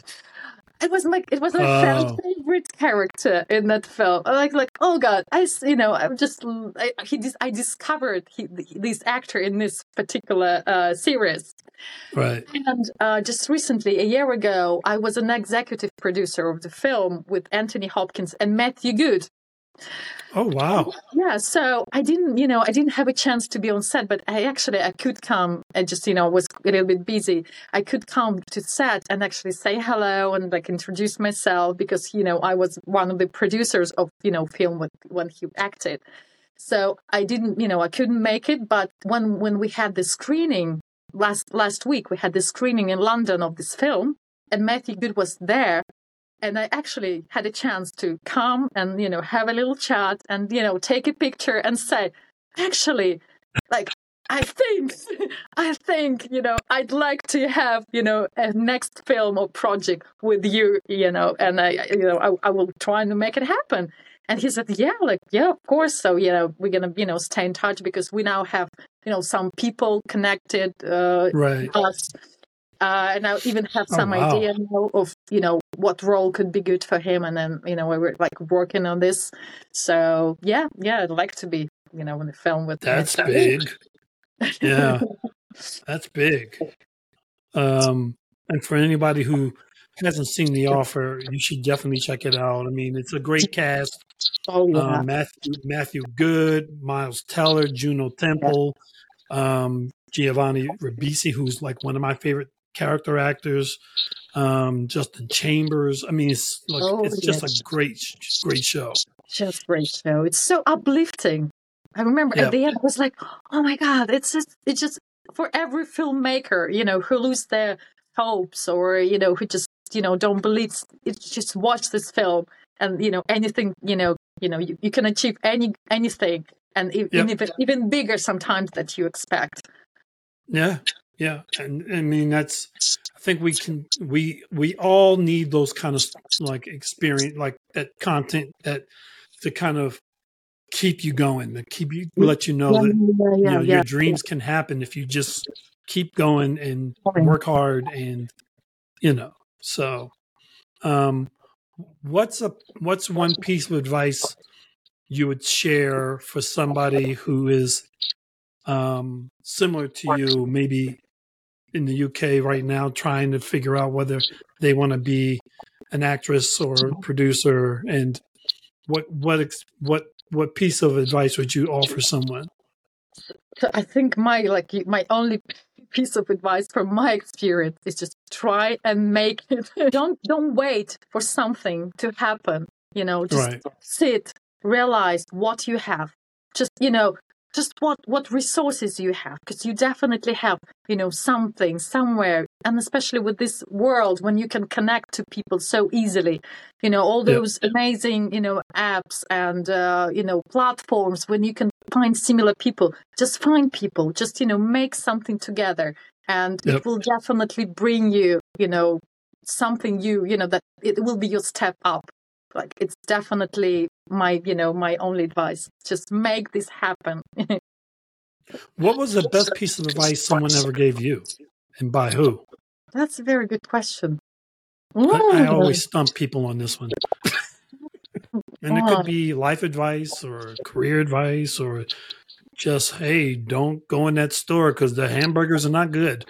It was like, it was my Oh, favorite character in that film. I like, like, oh God, I, s- you know, I'm just, I, he, dis- I discovered he, this actor in this particular uh, series. right. And uh, just recently, a year ago, I was an executive producer of the film with Anthony Hopkins and Matthew Good. Oh, wow. Yeah, so I didn't, you know, I didn't have a chance to be on set, but I actually I could come and just, you know, was a little bit busy. I could come to set and actually say hello and like introduce myself because, you know, I was one of the producers of, you know, film when, when he acted. So I didn't, you know, I couldn't make it. But when when we had the screening last last week, we had the screening in London of this film, and Matthew Good was there. And I actually had a chance to come and, you know, have a little chat and, you know, take a picture and say, actually, like, I think, I think, you know, I'd like to have, you know, a next film or project with you, you know, and I, you know, I, I will try to make it happen. And he said, yeah, like, yeah, of course. So, you know, we're going to, you know, stay in touch because we now have, you know, some people connected uh, Right. us. Uh, and I even have Oh, some wow. idea now of, you know, what role could be good for him. And then, you know, we were like working on this. So, yeah, yeah, I'd like to be, you know, in the film with That's Matthew. big. Yeah, that's big. Um, and for anybody who hasn't seen The Offer, you should definitely check it out. I mean, it's a great cast. Oh, yeah. Um, Matthew Matthew Good, Miles Teller, Juno Temple, um, Giovanni Ribisi, who's like one of my favorite character actors. Um, Justin Chambers. I mean, it's like Oh, it's just a yes. great, great show. Just great show. It's so uplifting. I remember Yeah. at the end, I was like, oh my God, it's just, it's just for every filmmaker, you know, who lose their hopes or, you know, who just, you know, don't believe, it's just watch this film and, you know, anything, you know, you know, you, you can achieve any, anything and e- Yep. even, even bigger sometimes that you expect. Yeah, yeah, and I mean that's. I think we can. We we all need those kind of like experience, like that content that to kind of keep you going, to keep you let you know Yeah, that yeah, you yeah, know yeah. your dreams can happen if you just keep going and work hard and you know. So, um, what's a what's one piece of advice you would share for somebody who is um, similar to you, maybe in the U K right now, trying to figure out whether they want to be an actress or producer, and what what ex- what what piece of advice would you offer someone? So I think my like my only piece of advice from my experience is just try and make it. don't don't wait for something to happen. You know, just Right. sit, realize what you have. Just you know, just what what resources you have, because you definitely have you know something somewhere, and especially with this world when you can connect to people so easily. You know, all Yep. those amazing you know apps and uh, you know platforms when you can find similar people. Just find people. Just you know make something together, and Yep. it will definitely bring you you know something you you know that it will be your step up. Like it's definitely my you know my only advice. Just make this happen. What was the best piece of advice someone ever gave you, and by who? That's a very good question. I, I Mm. always stump people on this one, and it could be life advice or career advice or just hey, don't go in that store because the hamburgers are not good.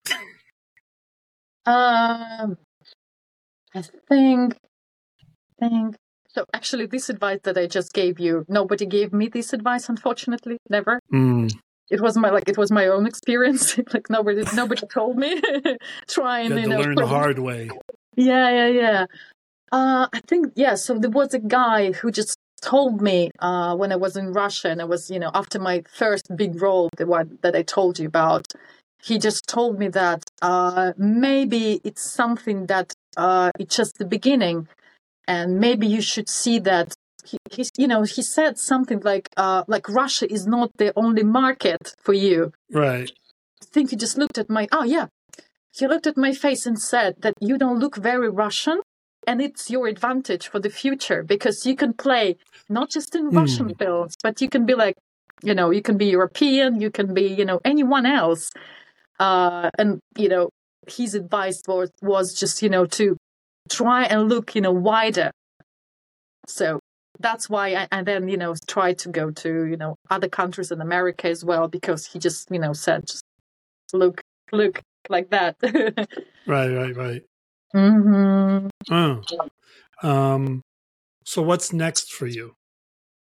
Um, I think, think. So actually, this advice that I just gave you, nobody gave me this advice. Unfortunately, never. Mm. It was my like it was my own experience. Like nobody, nobody told me. Try and You had you to know. learn the hard way. Yeah, yeah, yeah. Uh, I think yeah. So there was a guy who just told me uh, when I was in Russia, and I was you know after my first big role, the one that I told you about. He just told me that uh, maybe it's something that uh, it's just the beginning, and maybe you should see that. He, he's, you know, he said something like, uh, like Russia is not the only market for you. Right. I think he just looked at my, oh yeah, he looked at my face and said that you don't look very Russian, and it's your advantage for the future because you can play not just in Russian Mm. films, but you can be like, you know, you can be European, you can be, you know, anyone else. Uh, and you know, his advice was was just you know to try and look you know wider. So that's why I and then you know try to go to you know other countries in America as well because he just you know said just look look like that. Right, right, right. Mm-hmm. Oh. Um, so what's next for you?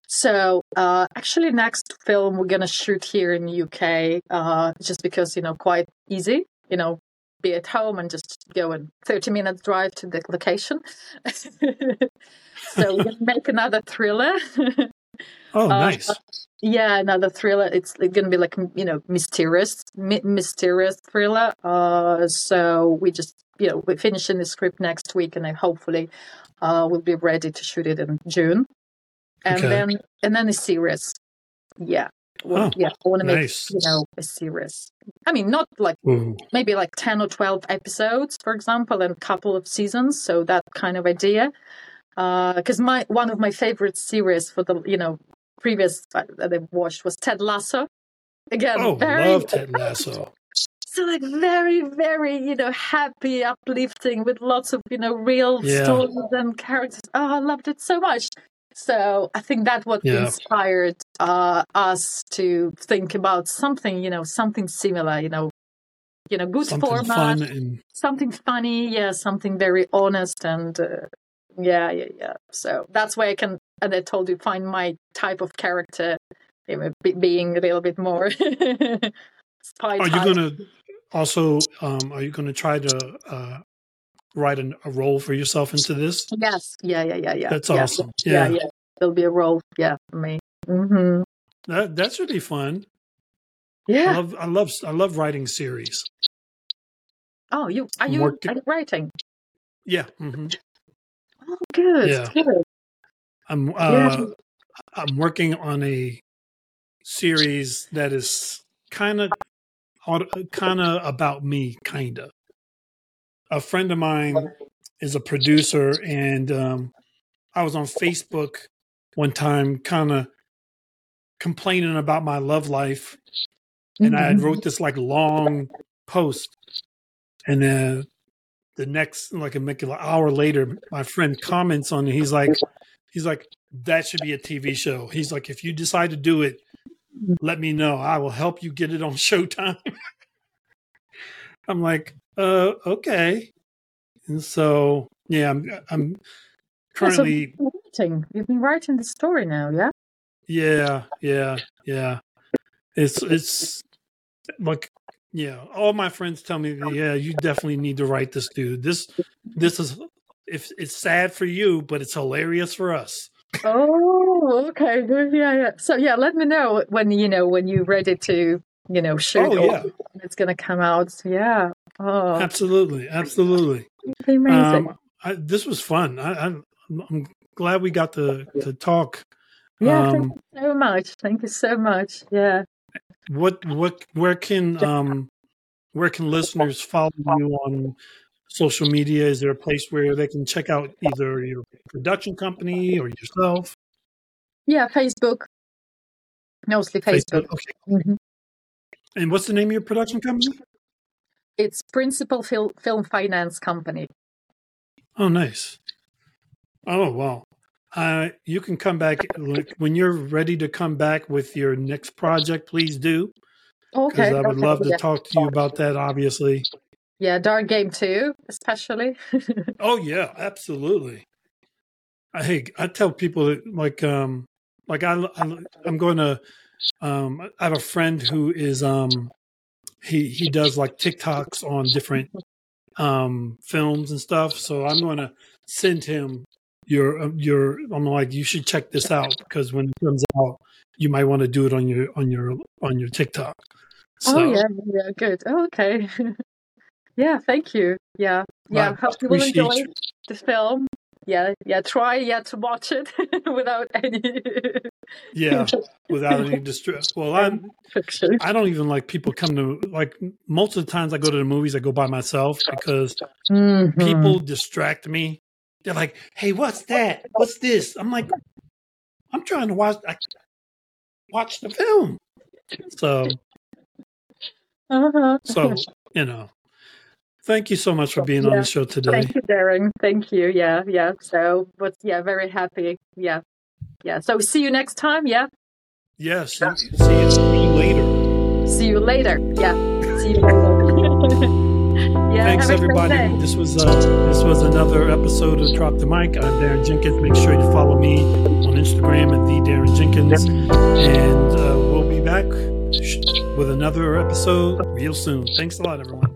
So uh, actually, next film we're gonna shoot here in the U K, uh, just because you know quite easy. You know, be at home and just go a thirty minute drive to the location. So we're gonna make another thriller. Oh, uh, nice. yeah, another thriller. It's gonna be like you know mysterious, my- mysterious thriller. Uh, so we just you know we're finishing the script next week, and I hopefully uh, we'll be ready to shoot it in June. And Okay. then and then a series. Yeah. Well, Oh, yeah. I want to make nice. you know a series. I mean, not like Ooh. maybe like ten or twelve episodes, for example, and a couple of seasons. So that kind of idea. Because my one of my favorite series for the you know previous uh, that I've watched was Ted Lasso. Again, Oh, very love Ted Lasso. so like very very you know happy, uplifting with lots of you know real Yeah. stories and characters. Oh, I loved it so much. So I think that's what Yeah. inspired uh, us to think about something, you know, something similar, you know, you know, good Something format, fun and something funny, yeah, something very honest, and uh, yeah, yeah, yeah. So that's why I can, and I told you, find my type of character, you know, be, being a little bit more spy are you type. gonna also um are you gonna try to uh write an, a role for yourself into this? Yes, yeah, yeah, yeah, yeah, That's yeah, awesome. yeah, Yeah. yeah. There'll be a role, yeah, for me. hmm That that should be fun. I Yeah. love I love I love writing series. Oh, you are I'm you working. are you writing? Yeah. hmm Oh, good, Yeah. good. I'm Yeah. uh I'm working on a series that is kind of kind of about me, kind of. A friend of mine is a producer, and um, I was on Facebook one time, kind of complaining about my love life, and I had Mhm. wrote this like long post, and then the next like a like an hour later, my friend comments on it. He's like, he's like, that should be a T V show. He's like, if you decide to do it, let me know. I will help you get it on Showtime. I'm like, uh, okay. And so, yeah, I'm, I'm Oh, so currently, you've been writing. You've been writing the story now, yeah? yeah, yeah, yeah. It's, it's like, yeah, all my friends tell me, yeah, you definitely need to write this, dude. This, this is, if it's sad for you, but it's hilarious for us. Oh, okay, good. Yeah, yeah. So yeah, let me know when you know when you're ready to you know shoot Oh, or yeah, when it's gonna come out. Yeah. Oh, absolutely, absolutely. it's amazing. Um, I, this was fun. I, I, I'm glad we got to to talk. Yeah, thank Um, you so much. Thank you so much. Yeah. what, what, where can, um, where can listeners follow you on social media? Is there a place where they can check out either your production company or yourself? Yeah, Facebook. Mostly Facebook. Facebook. Okay. Mhm. And what's the name of your production company? It's Principal Fil- Film Finance Company. Oh, nice. Oh, wow. Uh, you can come back like, when you're ready to come back with your next project. Please do, because Okay. I would Okay. love to Yeah. talk to you about that. Obviously. Yeah, Dark Game two, especially. Oh yeah, absolutely. I hey, I tell people that, like um like I, I I'm going to um I have a friend who is um he he does like TikToks on different um films and stuff. So I'm going to send him your uh, your I'm like, you should check this out, because when it comes out, you might want to do it on your on your on your TikTok. Oh So yeah, yeah, good. Oh, okay. Yeah, thank you. Yeah, yeah. I Hope you will appreciate enjoy you. the film. Yeah, yeah. Try, yeah, to watch it without any Yeah, without any distress. Well, I'm fiction. I don't even like people come to, like, most of the times I go to the movies, I go by myself, because Mm-hmm. people distract me. They're like, "Hey, what's that? What's this?" I'm like, "I'm trying to watch I, watch the film." So, Uh-huh. so you know, thank you so much for being on Yeah. the show today. Thank you, Darren. Thank you. Yeah, yeah. So, but yeah, very happy. Yeah, yeah. So, see you next time. Yeah. Yeah, see, see, you, see you later. See you later. Yeah. See you later. Yeah. Thanks, have a great everybody. day. This was uh, this was another episode of Drop the Mic. I'm Darren Jenkins. Make sure you follow me on Instagram at the Darren Jenkins. questions. And uh, we'll be back with another episode real soon. Thanks a lot, everyone.